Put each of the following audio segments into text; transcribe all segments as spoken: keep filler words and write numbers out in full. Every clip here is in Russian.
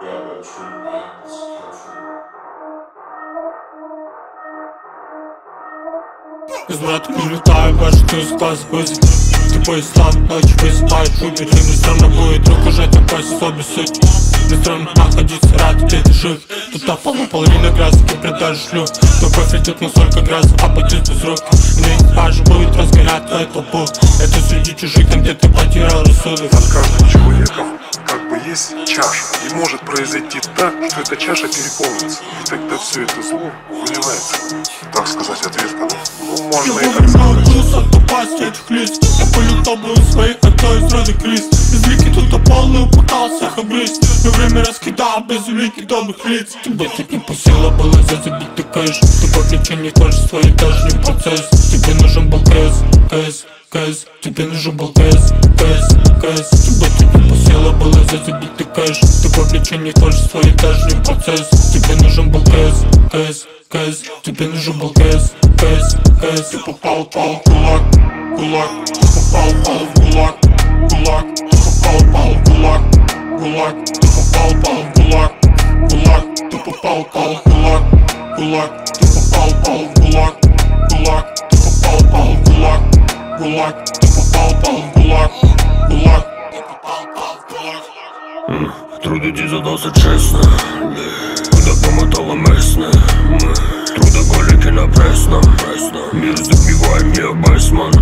Знаю, прилетаю, кажется, ты с глаз вызов. Тупой ислам, ночь высыпает в шубе. Ты не странно будет, руку жать, а пояс особый суть. Не странно находиться, рад, где ты жив. Тут на полу половина грязки, продажи шлю. Любовь идет на столько грязь, а пойдет без рук. Не аж будет разгонять твою толпу. Это среди чужих, там где ты потерял рассудок. Над каждым человеком как бы есть чаша. И может произойти так, что эта чаша переполнится. И тогда все это зло выливается. Так сказать, ответка, да? Ну, можно и так сказать. Попасть этих лиц. Я полюбил был своих, одной из рода Крис. Безликий тут полный упытался хабрист. Но время раскидал безликих добрых лиц. Тебе так не по силам было забить ты кэш. Ты по плечу не хочешь свой даже не процесс. Тебе нужен был кэс, кэс, кэс. Тебе нужен был кэс, кэс, кэс. Тебе так не по силам было забить ты кэш. Ты по плечу не хочешь свой даже не процесс. Тебе нужен был кэс, кэс, кэс. Тебе нужен был кэс, кэс, кэс. Ты попал, пал, кулак, кулак. Ты попал, пал, кулак, кулак. Ты попал, пал, кулак, кулак. Ты попал, пал, кулак, кулак. Ты попал, пал, кулак, кулак. Ты попал, пал, кулак, кулак. Ты попал, пал, кулак, кулак. Ты попал, пал, кулак, кулак. Ты попал, пал, кулак. Трудити задался честно, куда помотала местно. Трудоголики на пресном, мир забиваем не Бэтмен.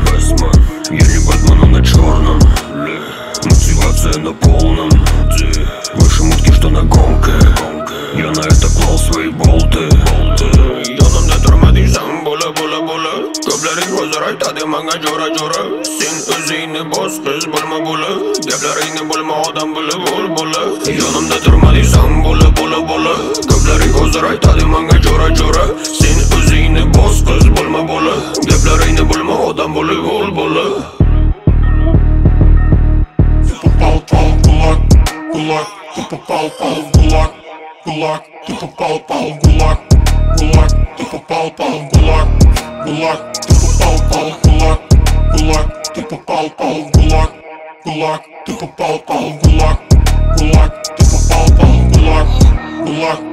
Я не Бэтмен, а на черном. Мотивация на полном. Выше мутки, что на гонке. Я на это клал свои болты. Yanımda durmadıysam bula bula bula. Göblerin gözler tadı manga jora jora. Sen özünü boz kız bulma bula. Geblerini bulma adam bula bul bula. Yanımda durmadıysam bula bula bula. Göblerin gözler tadı manga jora jora. Sen özünü boz kız bulma bula. Geblerini bulma adam bula bul bula. Ты попал, пал, кулак, кулак. Ты попал, пал, кулак, кулак. Ты попал, пал, кулак, кулак. Ты попал, пал, кулак, кулак. Ты попал, пал, кулак, кулак. Ты попал, пал, кулак, кулак. Ты попал, пал, кулак, кулак. Ты попал, пал, кулак, кулак.